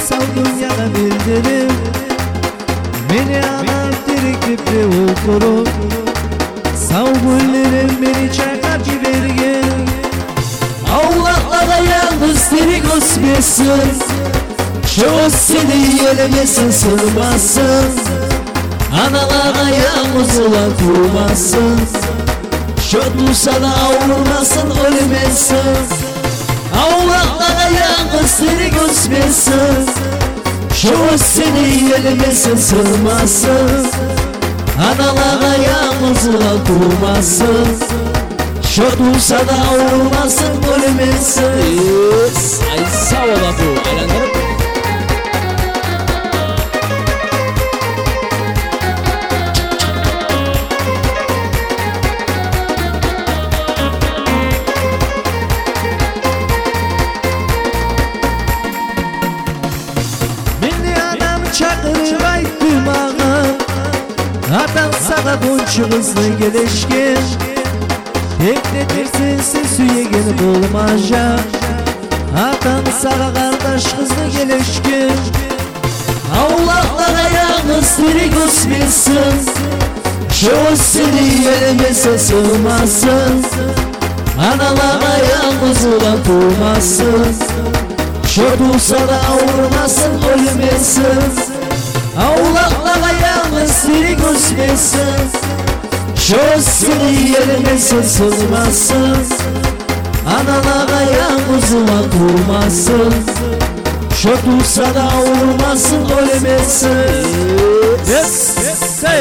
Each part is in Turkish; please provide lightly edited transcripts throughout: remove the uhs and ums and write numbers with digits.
sal dünyaya bildirim. Beni anam dirikipte oturup sağ güllerim beni çakar gibergen. Allah'lara yalnız seni gösmesin, şu seni yeremesin sığmasın. Analara yalnız olan kurmasın, şu sana avurmasın ölmesin. Allah'lara yalnız seni gösmesin, şu seni yeremesin sığmasın. Analara yalnız olan kurmasın, şu sana avurmasın ölmesin. Ay sağ ol bu aylanlarım. Çakırıp ayttım ağa, atan sana bunca hızlı gelişkin. Bekletirsin sen suya gelip olmaca, atan sana kardeş hızlı gelişkin. Allah'lara yalnız seni gösmesin, şu seni yeremesin sığmasın. Analara yalnız olan durmasın, şu sana avurmasın ölmesin. Allah'lara yalnız seni gösmesin, şu seni yeremesin sığmasın. Analara yalnız olan durmasın, şu sana avurmasın ölmesin. Yes, yes, hey.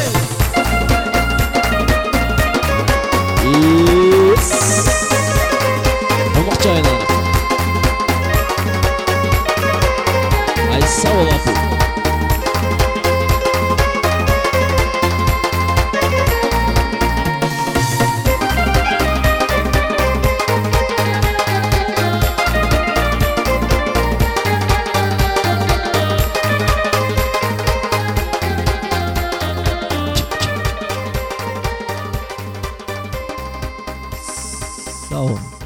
Olmak aylanlarım. Ay sağ ol bu. Sağ ol.